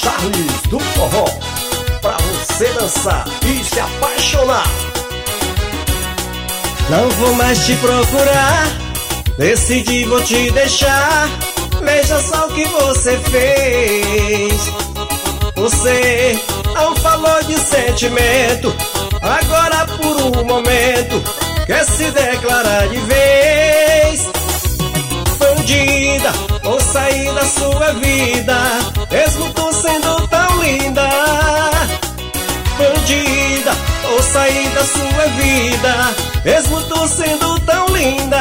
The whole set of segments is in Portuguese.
Charles do forró, pra você dançar e se apaixonar. Não vou mais te procurar, decidi vou te deixar. Veja só o que você fez. Você não falou de sentimento, agora por um momento quer se declarar de vez. Bandida, vou sair da sua vida, mesmo tu sendo tão linda. Bandida, vou sair da sua vida, mesmo tu sendo tão linda.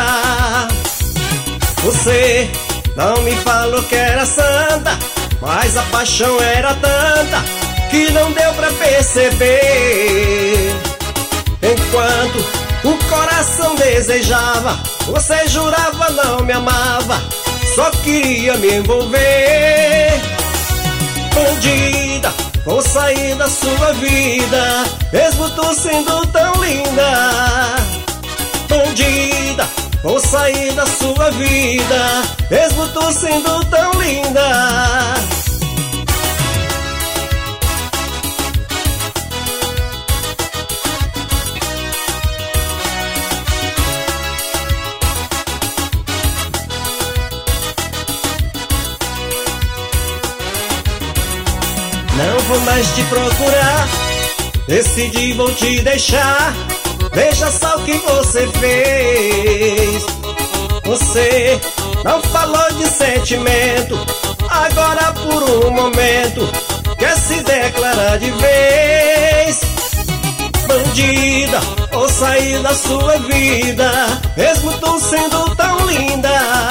Você não me falou que era santa, mas a paixão era tanta que não deu pra perceber. Enquanto o coração desejava, você jurava não me amava, só queria me envolver. Bandida, vou sair da sua vida, mesmo tu sendo tão linda. Bandida, vou sair da sua vida, mesmo tu sendo tão linda. Não vou mais te procurar, decidi vou te deixar. Veja só o que você fez. Você não falou de sentimento, agora por um momento quer se declarar de vez. Bandida, vou sair da sua vida, mesmo tu sendo tão linda.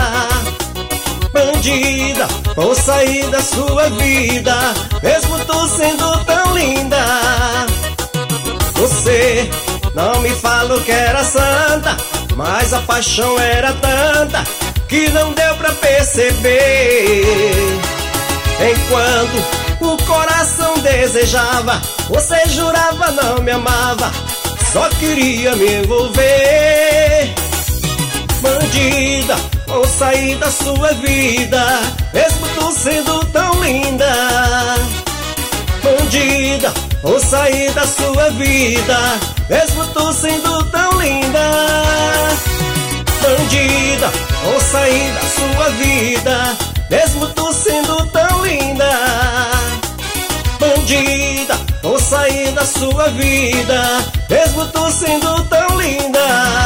Bandida, vou sair da sua vida, mesmo tu sendo tão linda. Você não me falou que era santa, mas a paixão era tanta que não deu pra perceber. Enquanto o coração desejava, você jurava não me amava, só queria me envolver. Bandida, vou sair da sua vida, mesmo tu sendo tão linda. Bandida, vou sair da sua vida, mesmo tu sendo tão linda. Bandida, vou sair da sua vida, mesmo tu sendo tão linda. Bandida, vou sair da sua vida, mesmo tu sendo tão linda.